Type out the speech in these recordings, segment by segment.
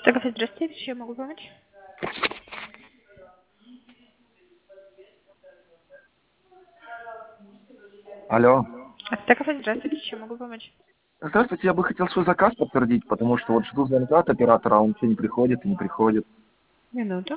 Так, здравствуйте, чем могу помочь? Алло. Так, здравствуйте, чем могу помочь? Здравствуйте, я бы хотел свой заказ подтвердить, потому что вот жду звонка от оператора, а он все не приходит и не приходит. Минуту.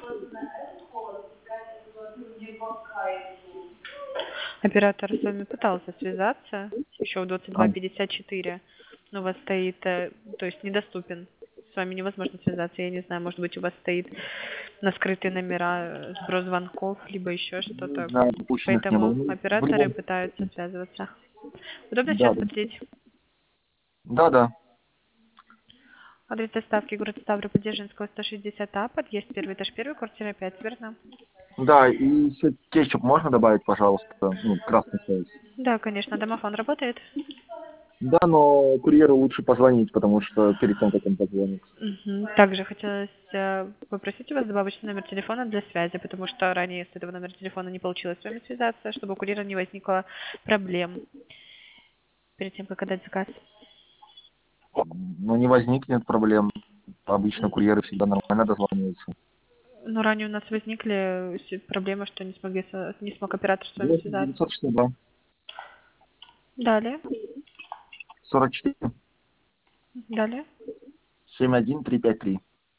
Оператор с вами пытался связаться еще в А, 22:54, но у вас стоит, то есть недоступен. С вами невозможно связаться. Я не знаю, может быть, у вас стоит на скрытые номера сброс звонков, либо еще что-то. да, допущенных не было. Поэтому Ну, в операторы любом... пытаются связываться. Удобно Да, сейчас да. подтвердить? Да, да. Адрес доставки город Ставрополь, Дзержинского, 160А, подъезд первый этаж, первый, квартира 5, верно? Да, и еще кетчуп можно добавить, пожалуйста? Ну, красный соус. Да, конечно, домофон работает. Да, но курьеру лучше позвонить, потому что перед тем, как он позвонит. Мгм. Также хотелось попросить у вас добавочный номер телефона для связи, потому что ранее с этого номера телефона не получилось с вами связаться, чтобы у курьера не возникло проблем перед тем, как отдать заказ. Ну, не возникнет проблем. Обычно М, курьеры всегда нормально дозваниваются. Но ранее у нас возникли проблемы, что не смог оператор с вами 8 связаться. 962 Далее, 44 далее. 71 353.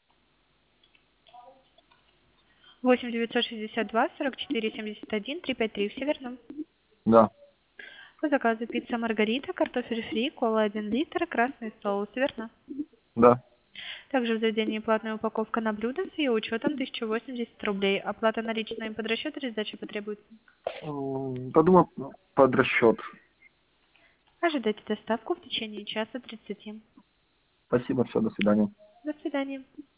8 962 44 71 353. Все верно? Да, По заказу пицца Маргарита, картофель фри, кола 1 литр, красный соус. Верно? да. Также в заведении платная упаковка на блюдо с ее учетом 1080 рублей. Оплата наличная под расчет или сдача потребуется. Подумал под расчет. Ожидайте доставку в течение часа 30. Спасибо, все, до свидания. До свидания.